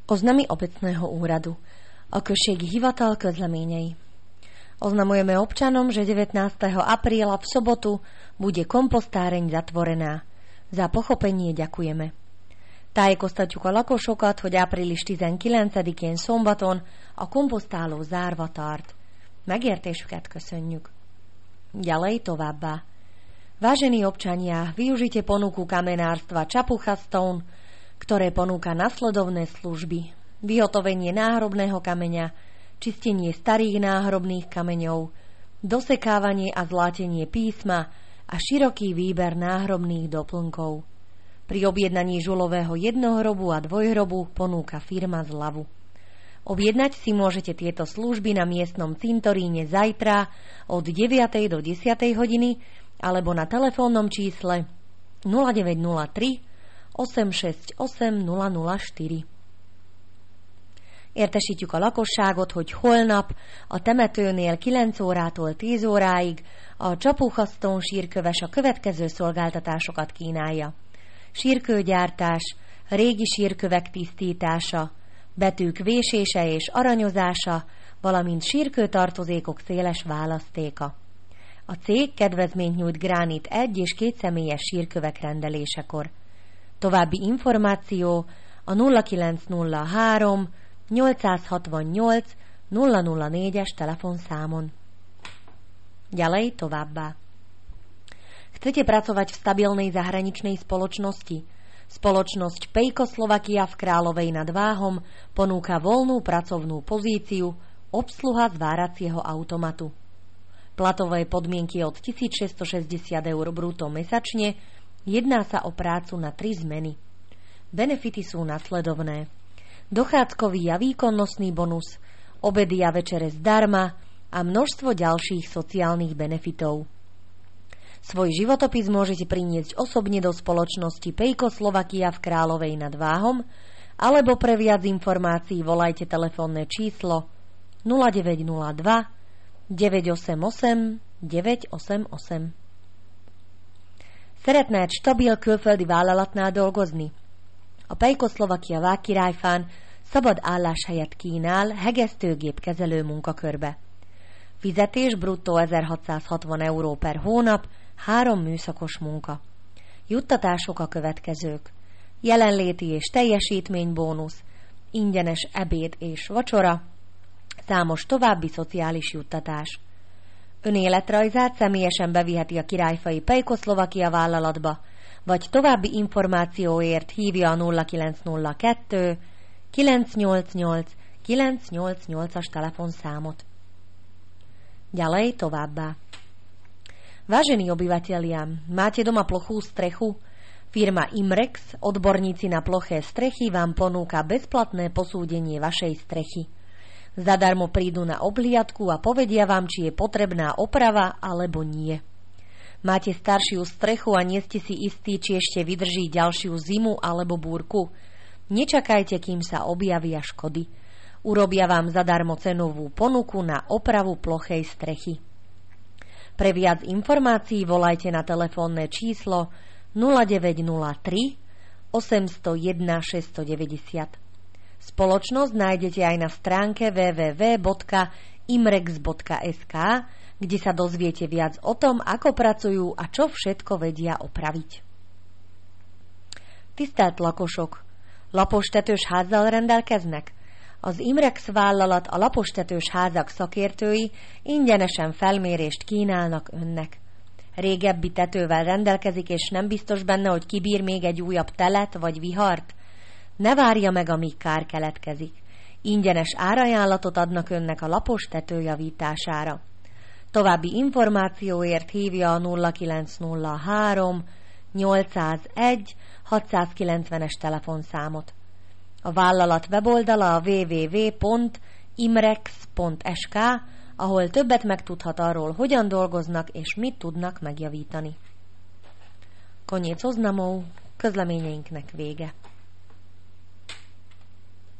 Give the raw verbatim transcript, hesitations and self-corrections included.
Oznamy obecného úradu. Okrsieky Hivatal közleményei. Oznamujeme občanom, že devätnásteho apríla v sobotu bude kompostáreň zatvorená. Za pochopenie ďakujeme. Tájékoztatjuk a lakosokat, hogy április tizenkilencedikén szombaton a kompostáló zárva tart. Megértésüket köszönjük. Ďalej továbbá. Vážení občania, využite ponuku kamenárstva Čapucha Stone, ktoré ponúka nasledovné služby: vyhotovenie náhrobného kameňa, čistenie starých náhrobných kameňov, dosekávanie a zlátenie písma a široký výber náhrobných doplnkov. Pri objednaní žulového jednohrobu a dvojhrobu ponúka firma zľavu. Objednať si môžete tieto služby na miestnom cintoríne zajtra od deviatej do desiatej hodiny alebo na telefónnom čísle nula deväť nula tri osem šesť osem nula nula štyri. Értesítjük a lakosságot, hogy holnap a temetőnél kilenc órától tíz óráig a Csapucha Stone sírköves a következő szolgáltatásokat kínálja: sírkőgyártás, régi sírkövek tisztítása, betűk vésése és aranyozása, valamint sírkőtartozékok széles választéka. A cég kedvezményt nyújt Gránit egy és két személyes sírkövek rendelésekor. További információ a nulla kilenc nulla három nyolcszázhatvannyolc nulla nulla négyes telefonszámon. Ďalej továbbá. Chcete pracovať v stabilnej zahraničnej spoločnosti? Spoločnosť Pejko Slovakia v Královej nad Váhom ponúka voľnú pracovnú pozíciu obsluha zváracieho automatu. Platové podmienky od tisícšesťstošesťdesiat eur brutto mesačne, jedná sa o prácu na tri zmeny. Benefity sú nasledovné: dochádzkový a výkonnostný bonus, obedy a večere zdarma a množstvo ďalších sociálnych benefitov. Svoj životopis môžete priniesť osobne do spoločnosti Pejko Slovakia v Královej nad Váhom alebo pre viac informácií volajte telefónne číslo nula deväť nula dva deväť osem osem deväť osem osem. Szeretne egy stabil külföldi vállalatnál dolgozni? A Pejko Slovakia Vágkirályfán szabad álláshelyet kínál hegesztőgép kezelő munkakörbe. Fizetés bruttó ezerhatszázhatvan euró per hónap, három műszakos munka. Juttatások a következők: jelenléti és teljesítménybónusz, ingyenes ebéd és vacsora, számos további szociális juttatás. Önéletrajzát személyesen beviheti a királyfai Pejko Slovakia vállalatba, vagy további információért hívja a nulla kilenc nulla kettő kilenc nyolc nyolc kilenc nyolc nyolcas telefonszámot. Ďalej továbbá. Vážení obyvatelia, máte doma plochú strechu? Firma Imrex, odborníci na ploché strechy, vám ponúka bezplatné posúdenie vašej strechy. Zadarmo prídu na obhliadku a povedia vám, či je potrebná oprava alebo nie. Máte staršiu strechu a nie ste si istí, či ešte vydrží ďalšiu zimu alebo búrku? Nečakajte, kým sa objavia škody. Urobia vám zadarmo cenovú ponuku na opravu plochej strechy. Pre viac informácií volajte na telefónne číslo nula deväť nula tri osem nula jeden šesť deväť nula. Spoločnosť nájdete aj na stránke w w w bodka imrex bodka es ká, kde sa dozviete viac o tom, ako pracujú a čo všetko vedia opraviť. Tisztelt lakosok! Lapostetős házzal rendelkeznek? Az Imrex vállalat a lapostetős házak szakértői ingyenesen felmérést kínálnak önnek. Régebbi tetővel rendelkezik, és nem biztos benne, hogy kibír még egy újabb telet vagy vihart? Ne várja meg, amíg kár keletkezik. Ingyenes árajánlatot adnak önnek a lapos tető javítására. További információért hívja a nulla kilenc nulla három nyolcszázegy hatszázkilencvenes telefonszámot. A vállalat weboldala a w w w pont imrex pont es ká, ahol többet megtudhat arról, hogyan dolgoznak és mit tudnak megjavítani. Koniec oznamov, közleményeinknek vége.